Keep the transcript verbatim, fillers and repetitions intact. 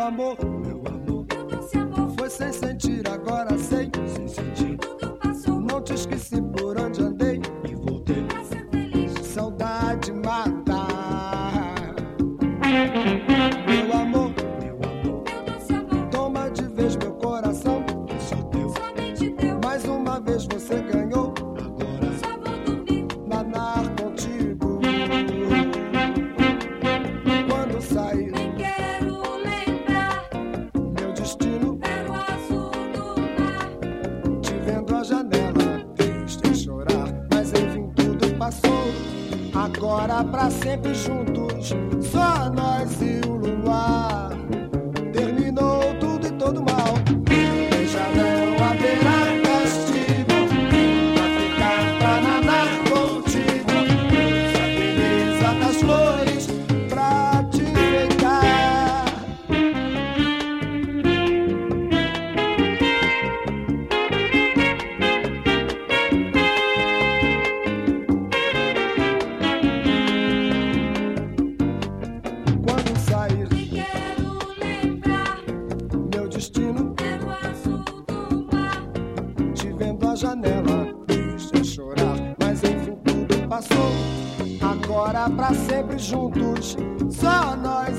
amor, meu amor, doce amor, foi sem sentir, agora sei, sem sentir. tudo passou, Não te esqueci por onde andei e voltei. pra ser feliz. Saudade mata. Meu amor, meu amor, Meu doce amor, toma de vez meu coração, que só teu. somente teu, Mais uma vez você ganhou, agora só vou dormir. nanar contigo. Quando sair, Nem quero lembrar, meu destino, era o azul do mar. te vendo à janela, triste a chorar, mas enfim tudo passou. Agora pra sempre juntos, só nós e o luar. Terminou tudo e todo mal, já não haverá castigo. Vai ficar pra nadar contigo, a beleza das flores pra te enfeitar. Quando sair, Nem quero lembrar, meu destino, era o azul do mar. te vendo à janela, triste a chorar, mas enfim tudo passou. Agora pra sempre juntos, só nós